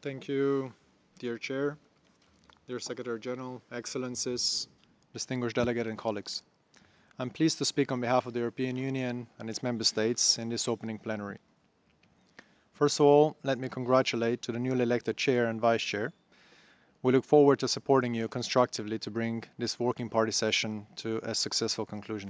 Thank you, dear Chair, dear Secretary General, Excellencies, distinguished delegate and colleagues. I'm pleased to speak on behalf of the European Union and its member states in this opening plenary. First of all, let me congratulate to the newly elected Chair and Vice Chair. We look forward to supporting you constructively to bring this working party session to a successful conclusion.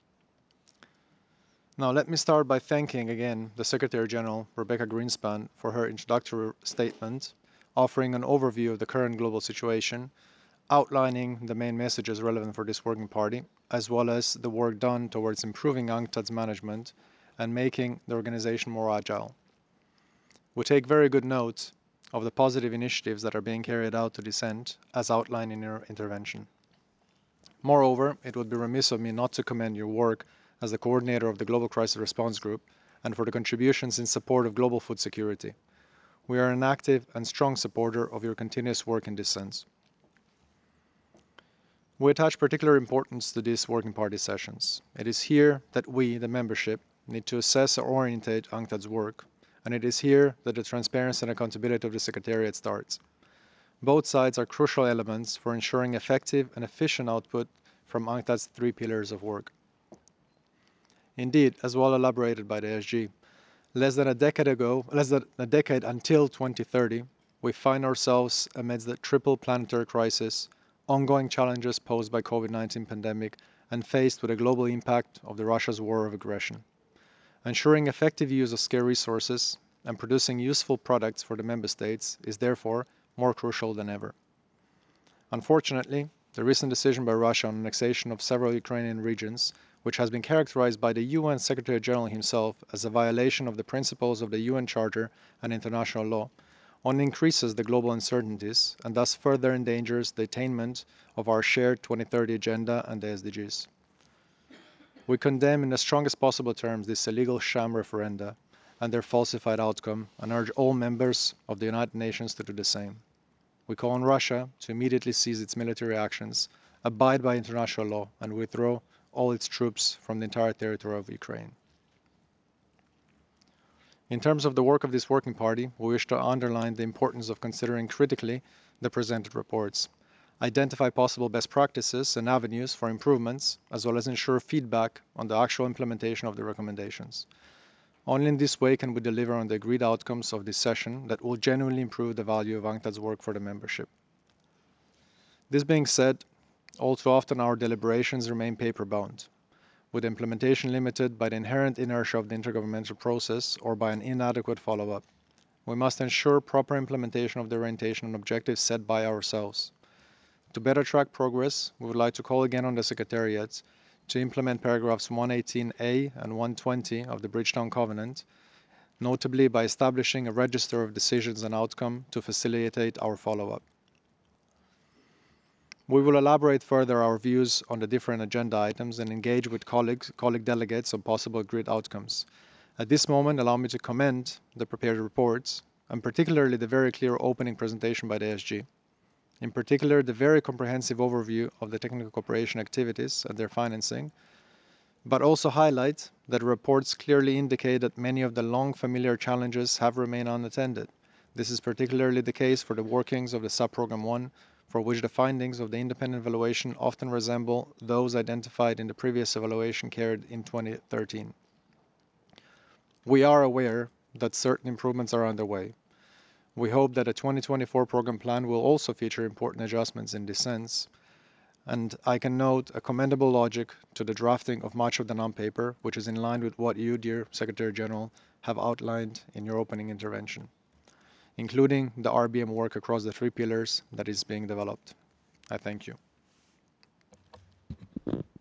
Now, let me start by thanking again the Secretary General, Rebecca Greenspan, for her introductory statement, offering an overview of the current global situation, outlining the main messages relevant for this working party, as well as the work done towards improving UNCTAD's management and making the organization more agile. We take very good note of the positive initiatives that are being carried out to this end, as outlined in your intervention. Moreover, it would be remiss of me not to commend your work as the coordinator of the Global Crisis Response Group and for the contributions in support of global food security. We are an active and strong supporter of your continuous work in this sense. We attach particular importance to these working party sessions. It is here that we, the membership, need to assess or orientate UNCTAD's work, and it is here that the transparency and accountability of the Secretariat starts. Both sides are crucial elements for ensuring effective and efficient output from UNCTAD's three pillars of work. Indeed, as well elaborated by the SG, less than a decade until 2030, we find ourselves amidst the triple planetary crisis, ongoing challenges posed by COVID-19 pandemic, and faced with a global impact of the Russia's war of aggression. Ensuring effective use of scarce resources and producing useful products for the member states is therefore more crucial than ever. Unfortunately, the recent decision by Russia on annexation of several Ukrainian regions, which has been characterized by the UN Secretary General himself as a violation of the principles of the UN Charter and international law, only increases the global uncertainties and thus further endangers the attainment of our shared 2030 agenda and the SDGs. We condemn in the strongest possible terms this illegal sham referenda and their falsified outcome and urge all members of the United Nations to do the same. We call on Russia to immediately cease its military actions, abide by international law, and withdraw all its troops from the entire territory of Ukraine. In terms of the work of this working party, we wish to underline the importance of considering critically the presented reports, identify possible best practices and avenues for improvements, as well as ensure feedback on the actual implementation of the recommendations. Only in this way can we deliver on the agreed outcomes of this session that will genuinely improve the value of UNCTAD's work for the membership. This being said, all too often our deliberations remain paper-bound, with implementation limited by the inherent inertia of the intergovernmental process or by an inadequate follow-up. We must ensure proper implementation of the orientation and objectives set by ourselves. To better track progress, we would like to call again on the Secretariat to implement paragraphs 118A and 120 of the Bridgetown Covenant, notably by establishing a register of decisions and outcome to facilitate our follow-up. We will elaborate further our views on the different agenda items and engage with colleague delegates on possible agreed outcomes. At this moment, allow me to commend the prepared reports, and particularly the very clear opening presentation by the SG. In particular, the very comprehensive overview of the technical cooperation activities and their financing, but also highlight that reports clearly indicate that many of the long familiar challenges have remained unattended. This is particularly the case for the workings of the Subprogram 1, for which the findings of the independent evaluation often resemble those identified in the previous evaluation carried in 2013. We are aware that certain improvements are underway. We hope that a 2024 program plan will also feature important adjustments in this sense, and I can note a commendable logic to the drafting of much of the non-paper, which is in line with what you, dear Secretary General, have outlined in your opening intervention, including the RBM work across the three pillars that is being developed. I thank you.